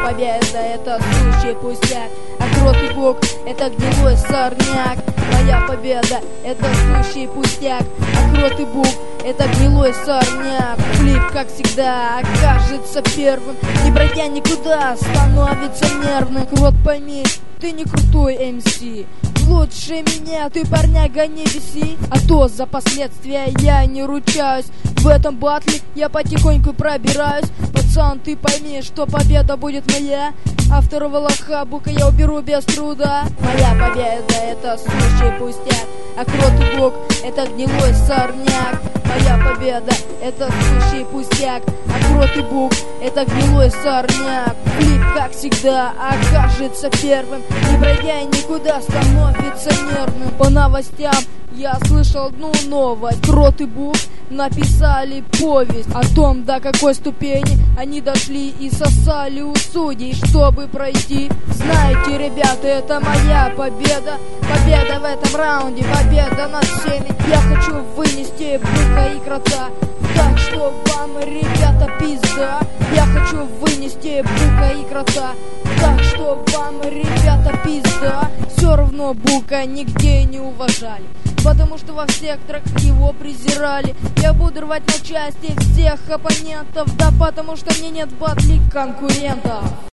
победа — это сущий пустяк, а крот и бук — это гнилой сорняк. Моя победа — это сущий пустяк, а крот и бук — это гнилой сорняк. Флип, как всегда, окажется первым, не пройдя никуда, становится нервным. Крот, пойми, ты не крутой МС, лучше меня ты, парняга, не виси, а то за последствия я не ручаюсь. В этом батле я потихоньку пробираюсь. Пацан, ты пойми, что победа будет моя, а второго лоха бука я уберу без труда. Моя победа — это сущий пустяк, а крот и бук — это гнилой сорняк. Моя победа — это сущий пустяк, а крот и бук — это гнилой сорняк. Флип, как всегда, окажется первым, не пройдя никуда, становится нервным. По новостям я слышал одну новость: крот и бук написали повесть о том, до какой ступени они дошли и сосали у судей, чтобы пройти. Знаете, ребята, это моя победа, победа в этом раунде, победа над всеми. Я хочу вынести бука и крота, так что вам, ребята, пизда. Я хочу вынести бука и крота, так что вам, ребята, пизда. Все равно бука нигде не уважали, потому что во всех треках его презирали. Я буду рвать на части всех оппонентов, да потому что мне нет батли конкурентов.